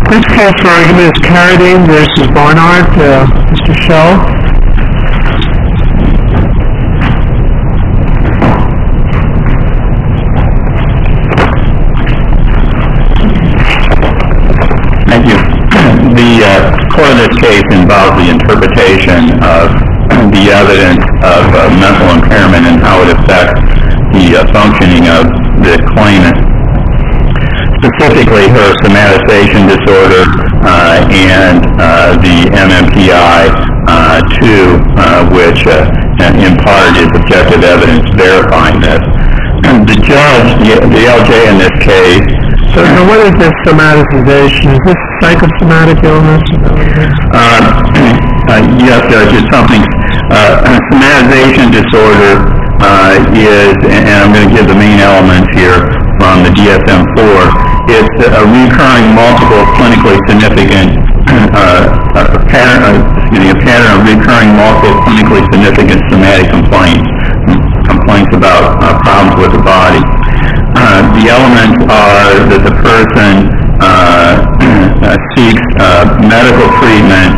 Next case for argument is Carradine versus Barnard. Mr. Schell. Thank you. The core of this case involves the interpretation of the evidence of mental impairment and how it affects the functioning of the claimant. Specifically, her somatization disorder and the MMPI-2, which in part is objective evidence verifying this. The judge, the ALJ in this case. So what is this somatization? Is this psychosomatic illness? Yes, Judge, it's something. Somatization disorder is, and I'm going to give the main elements here from the DSM-4. It's a recurring, multiple, clinically significant pattern of recurring, multiple, clinically significant somatic complaints about problems with the body. The elements are that the person seeks medical treatment,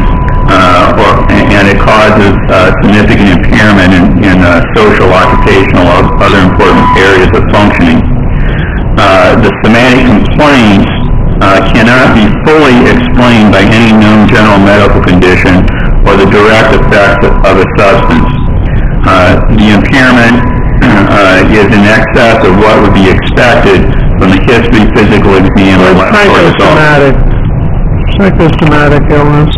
and it causes significant impairment in social, occupational, or other important areas of functioning. The somatic complaints cannot be fully explained by any known general medical condition or the direct effects of a substance. The impairment is in excess of what would be expected from the history, physical exam, or laboratory results. Psychosomatic illness.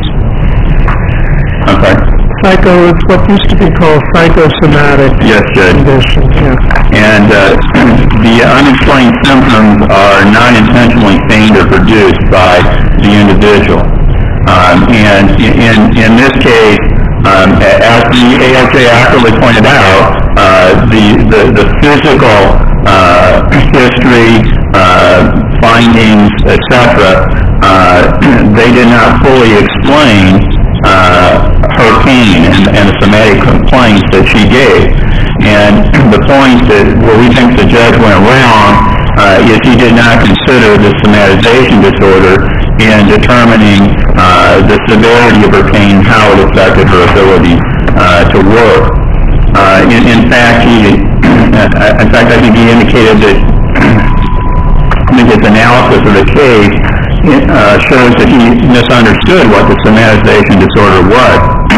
Okay. It's what used to be called psychosomatic condition. Yeah. And the unexplained symptoms are not intentionally feigned or produced by the individual. And in this case, as the ALJ accurately pointed out, the physical history, findings, etc., they did not fully explain her pain and the somatic complaints that she gave. And the point where we think the judge went wrong is he did not consider the somatization disorder in determining the severity of her pain, how it affected her ability to work. In fact, I think he indicated that his analysis of the case shows that he misunderstood what the somatization disorder was.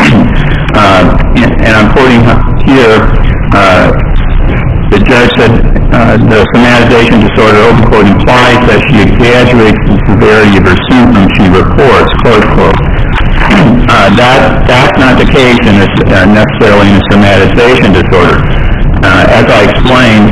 And I'm quoting here, the judge said the somatization disorder, open quote, implies that she exaggerates the severity of her symptoms she reports, close quote. That's not the case necessarily in a somatization disorder. As I explained,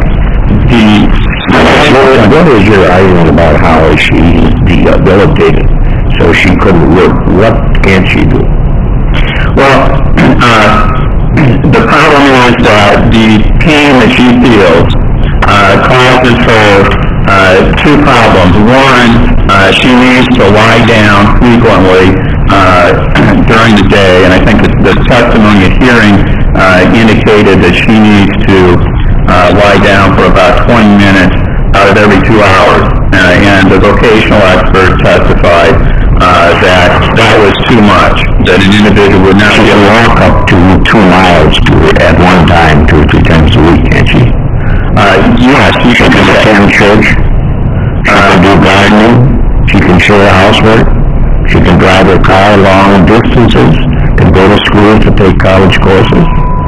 what is your argument about how she's debilitated so she couldn't work? What can she do? Well, the problem is that the pain that she feels causes her two problems. One, she needs to lie down frequently during the day, and I think the testimony at hearing indicated that she needs to lie down for about 20 minutes out of every 2 hours. And the vocational expert testified that was too much, that an individual would not be able to walk up to 2 miles at one time 2 or 3 times a week, can't she? Yes, she can attend church. She can do gardening. She can share housework. She can drive her car long distances. Can go to school to take college courses.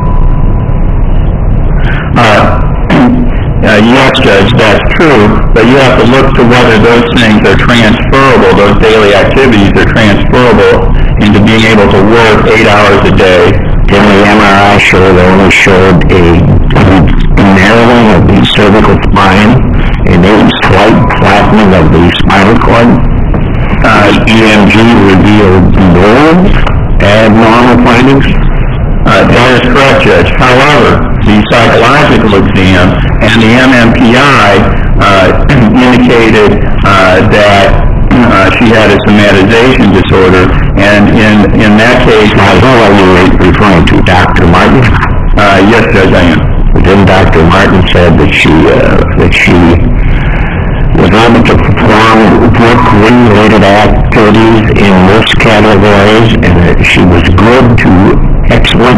Yes, Judge, that's true, but you have to look to whether those things are transferable, those daily activities are transferable into being able to work 8 hours a day. In the MRI they only showed a narrowing of the cervical spine and a slight flattening of the spinal cord. EMG revealed no abnormal findings. That is correct, Judge. However, the psychological exam and the MMPI indicated that she had a somatization disorder, and in that case... Who are you referring to, Dr. Martin? Yes, Judge, I am. Then Dr. Martin said that she was able to perform work-related activities activities in most categories, and she was good to excellent.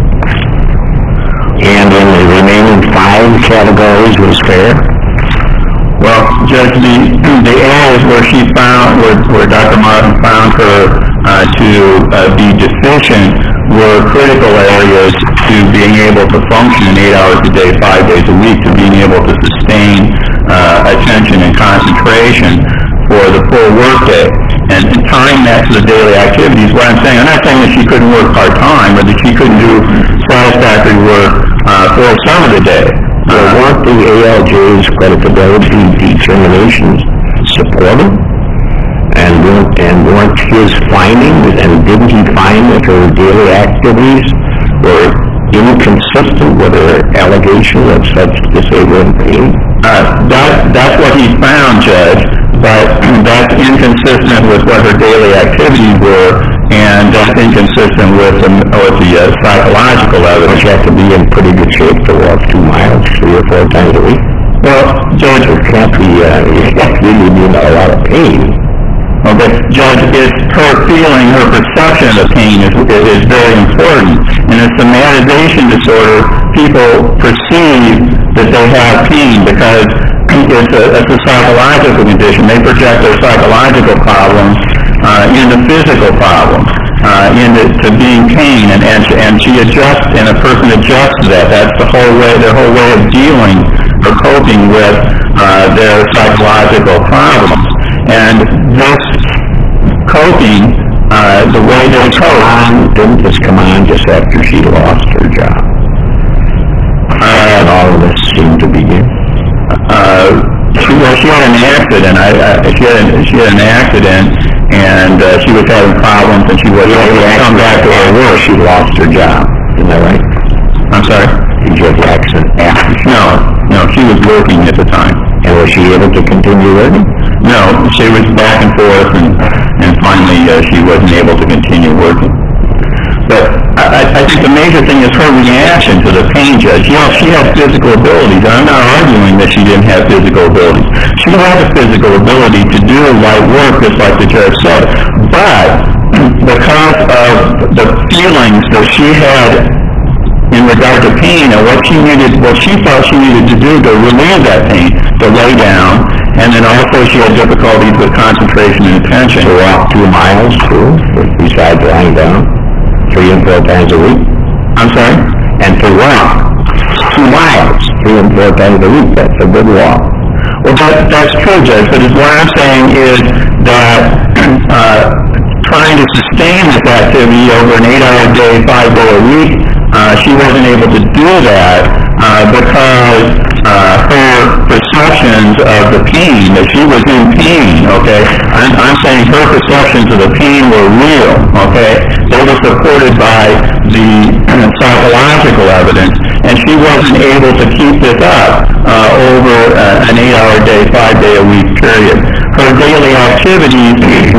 And in the remaining 5 categories was fair. Well, Judge, the areas where she found, where Dr. Martin found her to be deficient were critical areas to being able to function 8 hours a day, 5 days a week, to being able to sustain attention and concentration for the full workday. And tying that to the daily activities, what I'm saying, I'm not saying that she couldn't work part-time or that she couldn't do satisfactory work for some of the day. Weren't the ALJ's credibility determinations supported? And weren't his findings, and didn't he find that her daily activities were inconsistent with her allegation of such disabling pain? That's what he found, Judge, but that's inconsistent with what her daily activities were, and that's inconsistent with the psychological evidence. You have to be in pretty good shape to walk 2 miles 3 or 4 times a week. Well, Judge, it can't be, you can't really be in a lot of pain. Okay, Judge, it's her feeling, her perception of pain is very important. In a somatization disorder, people perceive that they have pain because it's a psychological condition. They project their psychological problems into physical problems, into being pain, and she adjusts, and a person adjusts to that. That's their whole way of dealing or coping with their psychological problems. And this coping, the way they cope, didn't this come on just after she lost her job? And all of this seemed to begin. She had an accident. She had an accident, and she was having problems, and she wasn't able to come back to her work. She lost her job. Isn't that right? I'm sorry? Did you have the accident after? No, she was working at the time. And was she able to continue working? No, she was back and forth, and finally she wasn't able to continue working. But I think the major thing is her reaction to the pain, Judge. She had physical abilities. I'm not arguing that she didn't have physical abilities. She had the physical ability to do light work, just like the judge said. But because of the feelings that she had in regard to pain and what she thought she needed to do to relieve that pain, to lay down, and then also she had difficulties with concentration and attention. To walk 2 miles, too, besides lying down, 3 and 4 times a week. I'm sorry? And to walk 2 miles, 3 and 4 times a week, that's a good walk. Well, that's true, Judge, but what I'm saying is that trying to sustain this activity over an 8-hour day, 5-day a week, she wasn't able to do that because her perceptions of the pain, that she was in pain, okay? I'm saying her perceptions of the pain were real, okay? They were supported by the psychological evidence, and she wasn't able to keep this up over an 8-hour day, 5-day a week period. Her daily activities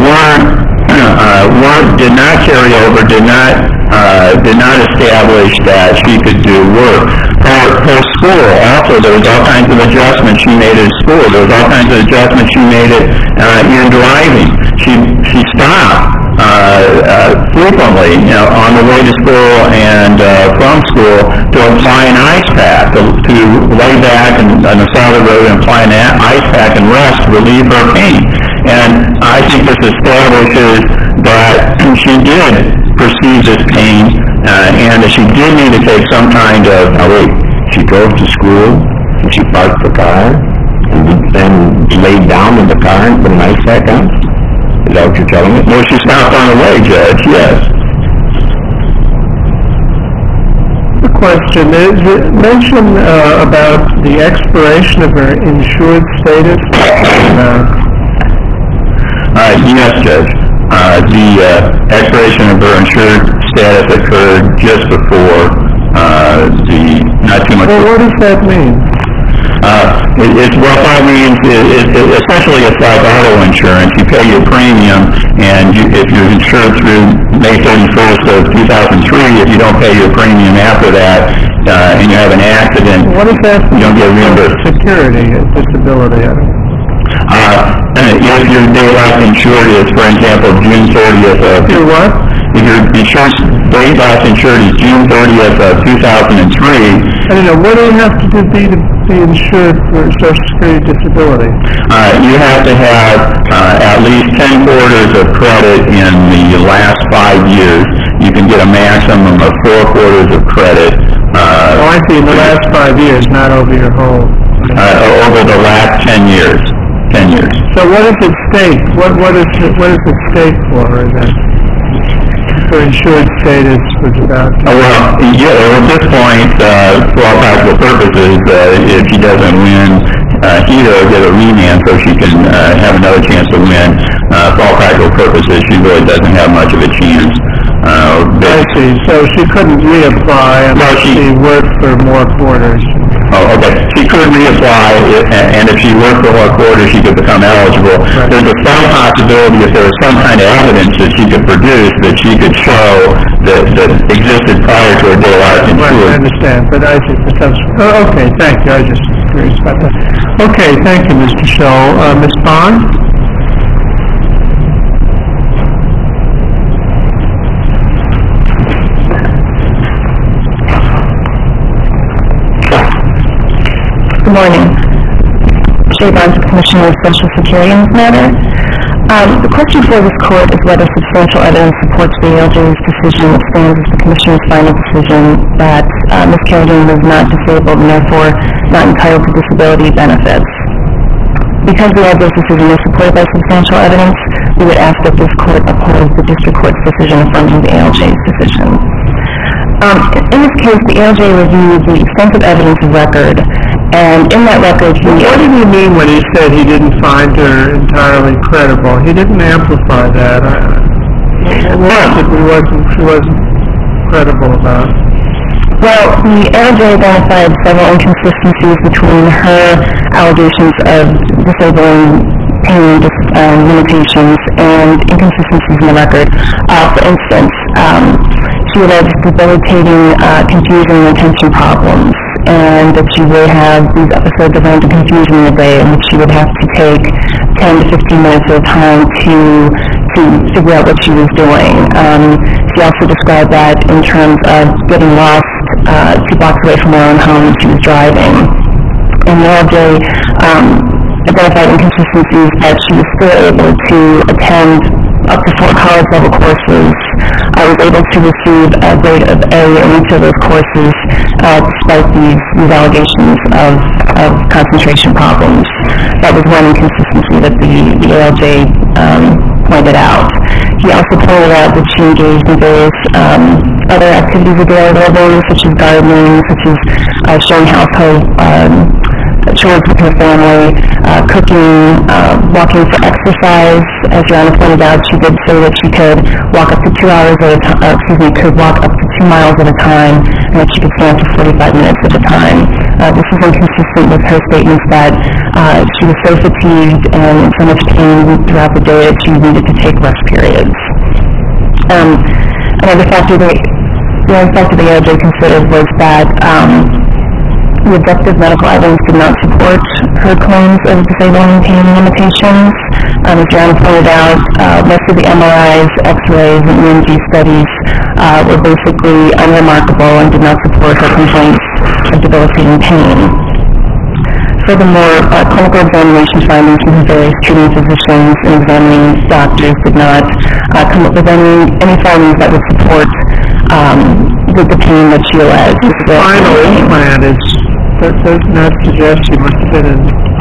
did not carry over, did not establish that she could do work. Her school, also, there was all kinds of adjustments she made at school. There was all kinds of adjustments she made in driving. She stopped frequently, on the way to school and from school to apply an ice pack, to lay back on the side of the road and apply an ice pack and rest to relieve her pain. And I think this establishes that she did perceive this pain and that she did need to take some kind of... Now wait, she drove to school, and she parked the car, and then laid down in the car and put an ice pack on? Is that what you're telling me? Well, she stopped on the way, Judge, yes. The question is, you mentioned about the expiration of her insured status. Yes, Judge. The expiration of her insured status occurred just before not too much... Well, what does that mean? What that means is essentially it's like auto insurance. You pay your premium, and if you're insured through May 31st of 2003, if you don't pay your premium after that, and you have an accident, what does that mean? You don't get reimbursed. Security, disability, I don't know. If your day life insured is, for example, June 30th of... Your what? If your insurance day life insured is June 30th of 2003... I don't know, what do you have to be insured for Social Security disability? You have to have at least 10 quarters of credit in the last 5 years. You can get a maximum of 4 quarters of credit. I see, in the last 5 years, not over your whole... over the last 10 years. 10 years. So what is at stake? What is at stake for her then? For insured status was about... Well, yeah, at this point, for all practical purposes, if she doesn't win either, get a remand so she can have another chance to win. For all practical purposes, she really doesn't have much of a chance. I see. So she couldn't reapply unless she worked for more quarters. Oh, okay. She could reapply, and if she worked for more quarters, she could become eligible. Right. There's a slight possibility if there was some kind of evidence that she could produce that she could show that existed prior to her day life insurance. Right, I understand, but I think that's... okay, thank you. I was just curious about that. Okay, thank you, Mr. Scholl. Ms. Bond? Good morning. Sherry Barnes, Commissioner of Social Security in this matter. The question for this court is whether substantial evidence supports the ALJ's decision that stands as the Commissioner's final decision that Ms. Carradine was not disabled and therefore not entitled to disability benefits. Because the ALJ's decision is supported by substantial evidence, we would ask that this court uphold the District Court's decision affirming the ALJ's decision. In this case, the ALJ reviewed the extensive evidence of record, and in that record, What did he mean when he said he didn't find her entirely credible? He didn't amplify that. She wasn't credible about? Well, the ALJ identified several inconsistencies between her allegations of disabling pain limitations and inconsistencies in the record. For instance, she alleged debilitating confusion and attention problems, and that she would have these episodes of random confusion in a day in which she would have to take 10 to 15 minutes at a time to figure out what she was doing. She also described that in terms of getting lost 2 blocks away from her own home when she was driving. And the ALJ identified inconsistencies that she was still able to attend up to 4 college-level courses. I was able to receive a grade of A in each of those courses, despite these allegations of concentration problems. That was one inconsistency that the ALJ pointed out. He also pointed out that she engaged in various other activities of daily living, such as gardening, such as showing household chores with her family, cooking, walking for exercise. As Your Honor pointed out, she did say that she could walk up to 2 hours at a time, could walk up to 2 miles at a time, and that she could stand for 45 minutes at a time. This is inconsistent with her statements that she was so fatigued and in so much pain throughout the day that she needed to take rest periods. Another factor the ALJ considered was that the objective medical evidence did not support her claims of disabling pain limitations. As Your Honor pointed out, most of the MRIs, X-rays, and EMG studies were basically unremarkable and did not support her complaints of debilitating pain. Furthermore, clinical examination findings from various treating physicians and examining doctors did not come up with any findings that would support the pain that she alleged. The spinal implant does not suggest she must have been in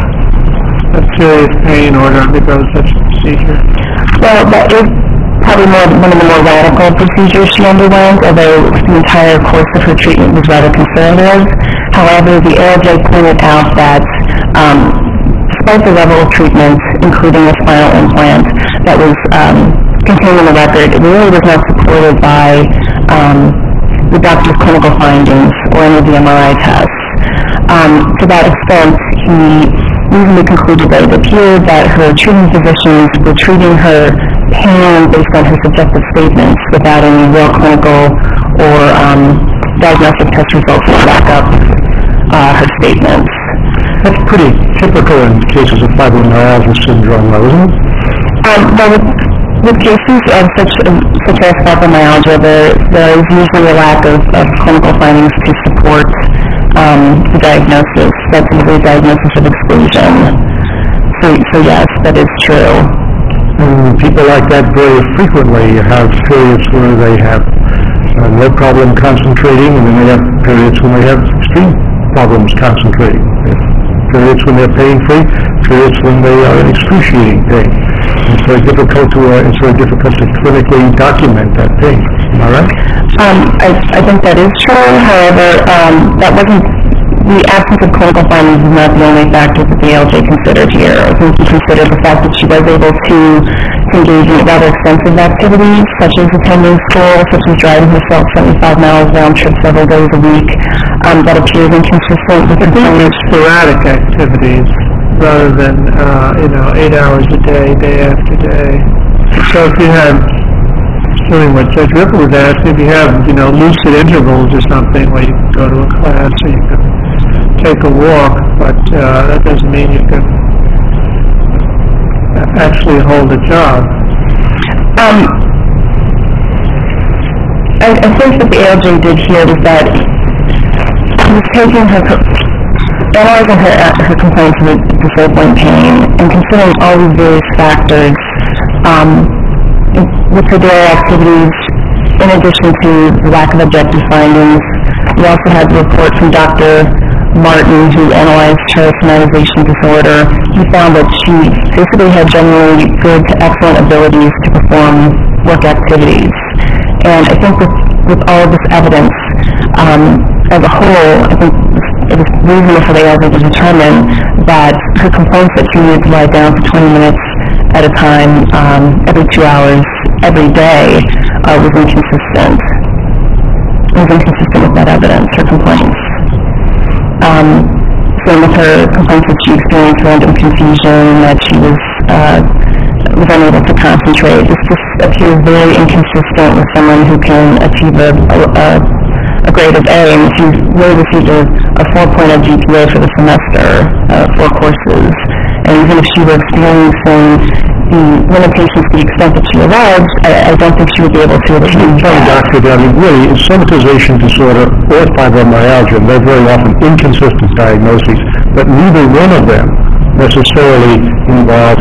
a serious pain in order to undergo such a procedure. Well, that is probably one of the more radical procedures she underwent, although the entire course of her treatment was rather conservative. However, the ALJ pointed out that despite the level of treatment, including a spinal implant that was contained in the record, it really was not supported by the doctor's clinical findings or any of the MRI tests. To that extent, he reasonably concluded that it appeared that her treating physicians were treating her pain based on her subjective statements without any real clinical or diagnostic test results to back up her statements. That's pretty typical in cases of fibromyalgia syndrome, though, isn't it? Well, with cases of such as fibromyalgia, there is usually a lack of clinical findings to support the diagnosis. That's the diagnosis of exclusion. So yes, that is true. And people like that very frequently have periods where they have no problem concentrating, and then they have periods when they have extreme problems concentrating. Periods when they're pain-free, periods when they are in excruciating pain. It's very difficult to clinically document that pain. Am I right? I think that is true. However, that wasn't the absence of clinical findings is not the only factor that the ALJ considered here. I think he considered the fact that she was able to engage in rather extensive activities, such as attending school, such as driving herself 75 miles round trip several days a week. That appears inconsistent with It's sporadic activities rather than 8 hours a day, day after day. So if you have, doing what Judge Ripple was asking, if you have lucid intervals or something where you can go to a class or you can take a walk, but that doesn't mean you can actually hold a job. I think that the ALJ did here was that he was taking analyzing her complaints with disabling pain and considering all these various factors with her daily activities, in addition to the lack of objective findings. We also had the report from Dr. Martin, who analyzed her somatization disorder. He found that she basically had generally good to excellent abilities to perform work activities. And I think with all of this evidence, as a whole, I think it was reasonable for the ALJ to determine that her complaints that she needed to lie down for 20 minutes at a time, every 2 hours, every day, was inconsistent. It was inconsistent with that evidence, her complaints. Same with her complaints that she experienced random confusion, that she was unable to concentrate. This just appears very inconsistent with someone who can achieve a grade of A, and she really received a 4.0 GPA for the semester, 4 courses. And even if she were experiencing the limitations to the extent that she alleged, I don't think she would be able to achieve that. Dr. Downey, really, somatization disorder or fibromyalgia, they're very often inconsistent diagnoses, but neither one of them necessarily involve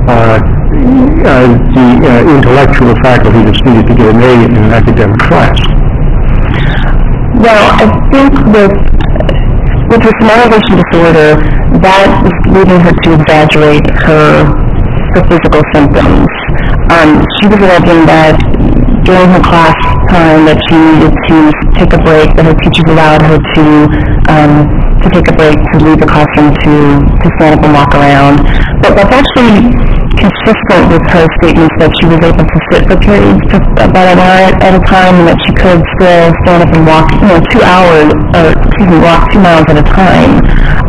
the intellectual faculty that's needed to get an A in an academic class. Well, I think with her somatization disorder, that is leading her to exaggerate her physical symptoms. She was alleging that during her class time that she needed to take a break, that her teachers allowed her to take a break, to leave the classroom to stand up and walk around. But that's actually consistent with her statements that she was able to sit for periods about an hour at a time, and that she could still stand up and walk, 2 hours, walk 2 miles at a time.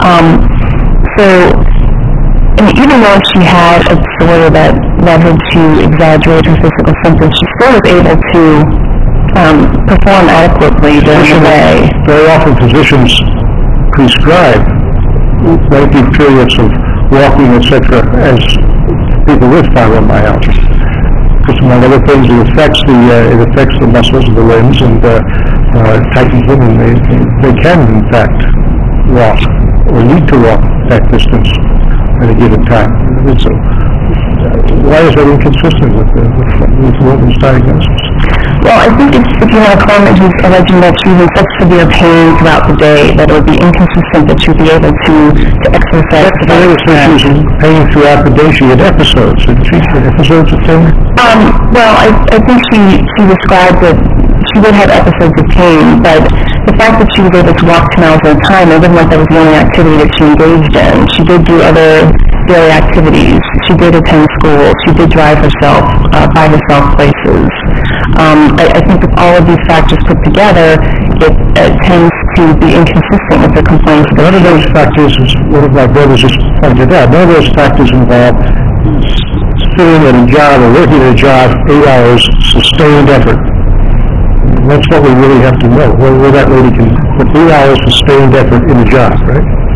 And even though she had a disorder that led her to exaggerate her physical symptoms, she still was able to perform adequately during the day. Very often physicians prescribe lengthy periods of walking, etc., as people with fibromyalgia. Because among other things, it affects the muscles of the limbs and tightens them, and they can in fact walk or need to walk that distance at a given time. So, why is that inconsistent with women's diagnosis? Well, I think if you have a client who's alleging that she was in such severe pain throughout the day that it would be inconsistent that she would be able to exercise. She was in pain throughout the day. She had episodes. Did she have episodes of pain? Well, I think she described that she would have episodes of pain, but the fact that she was able to walk 2 miles at a time, it wasn't like that was the only activity that she engaged in. She did do other daily activities. She did attend school. She did drive herself, by herself places. I think with all of these factors put together, it tends to be inconsistent with the complaints. None of those factors, what my brothers just pointed out, none of those factors involve sitting at a job or working at a job 8 hours, sustained effort. That's what we really have to know, whether that lady can put 8 hours sustained effort in a job, right?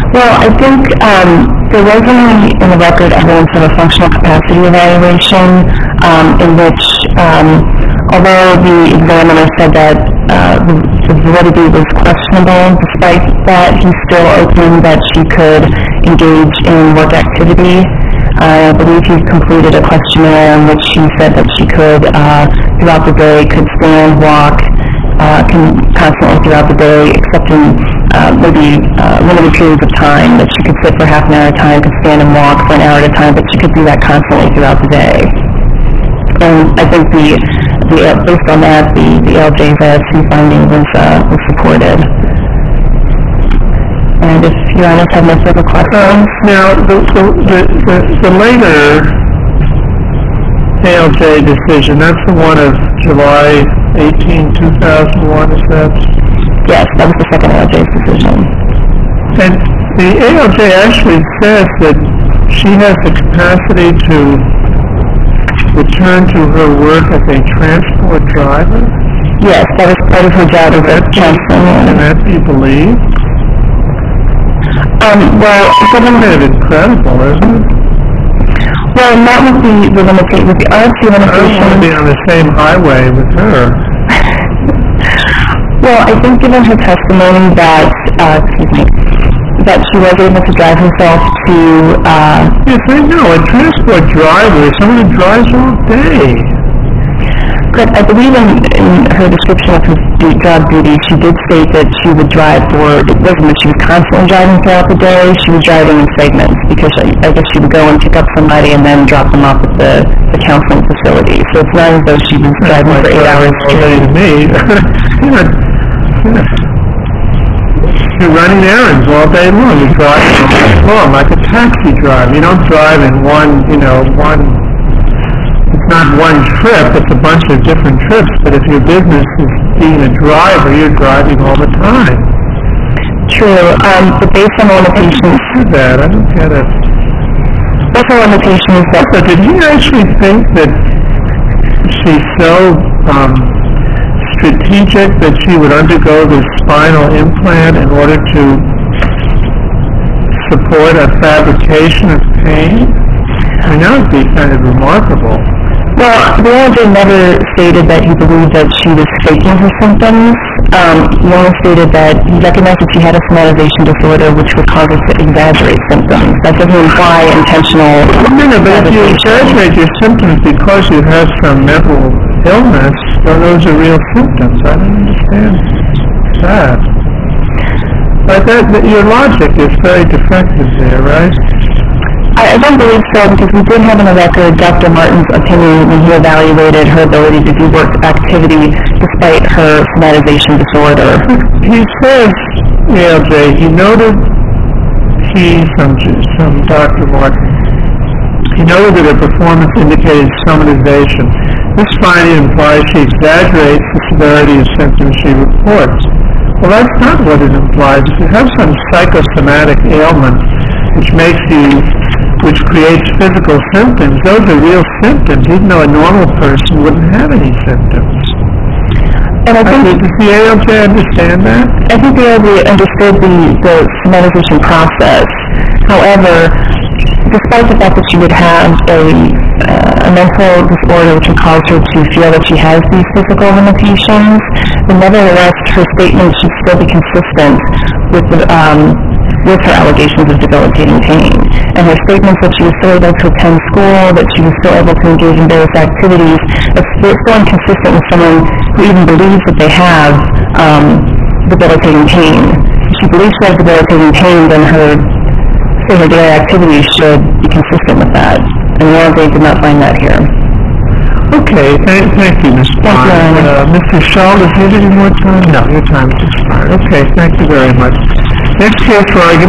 Well, I think there was only in the record evidence of a functional capacity evaluation in which, although the examiner said that the validity was questionable, despite that he still opened that she could engage in work activity. I believe he completed a questionnaire in which she said that she could, throughout the day, could stand, walk, constantly throughout the day, except in maybe limited periods of time, that she could sit for half an hour at a time, could stand and walk for an hour at a time, but she could do that constantly throughout the day. And I think based on that, the ALJ's IFC finding was supported. And if Your Honors have no further questions. Now, the later ALJ decision, that's the one of July 18, 2001, is that? Yes, that was the second ALJ's decision. And the ALJ actually says that she has the capacity to return to her work as a transport driver? Yes, that was part of her job as a counselor. Can that be believed? Well, it's kind of incredible, isn't it? Well, not with the limitation, with the RFC limitation. I don't want to be on the same highway with her. Well, I think given her testimony that, that she was able to drive herself to, Yes, I know, a transport driver is someone who drives all day. But I believe in her description of her job duties, she did state that she would drive for, it wasn't that she was constantly driving throughout the day, she was driving in segments, because I guess she would go and pick up somebody and then drop them off at the counseling facility. So it's not as though she was driving for 8 hours straight. To me. You're running errands all day long. You're driving all day long, like a taxi driver. You don't drive in it's not one trip, it's a bunch of different trips, but if your business is being a driver, you're driving all the time. True, but based on limitations... I don't get it. Based on limitations that... So did he actually think that she's so strategic that she would undergo this spinal implant in order to support a fabrication of pain? I mean, that would be kind of remarkable. Well, the ALJ never stated that he believed that she was faking her symptoms. He only stated that he recognized that she had a somatization disorder which would cause her to exaggerate symptoms. That doesn't imply intentional... No, but if you exaggerate your symptoms because you have some mental illness, well, those are real symptoms. I don't understand that. But your logic is very defective there, right? I don't believe so, because we did have on the record Dr. Martin's opinion when he evaluated her ability to do work activity despite her somatization disorder. He says, ALJ, he noted from Dr. Martin, he noted that her performance indicated somatization. This finding implies she exaggerates the severity of symptoms she reports. Well, that's not what it implies. If you have some psychosomatic ailment which creates physical symptoms, those are real symptoms, even though a normal person wouldn't have any symptoms. And I think, does the ALJ understand that? I think the ALJ understood the somatization process. However, despite the fact that she would have a mental disorder which would cause her to feel that she has these physical limitations, but nevertheless her statement should still be consistent with her allegations of debilitating pain. And her statements that she was still able to attend school, that she was still able to engage in various activities, that's still inconsistent with someone who even believes that they have debilitating pain. If she believes she has debilitating pain, then her daily activities should be consistent with that. And the ALJ did not find that here. Okay, thank you, Ms. Bond. Mr. Shaw, does you have any more time? No, your time is expired. Okay, thank you very much. Next case for argument.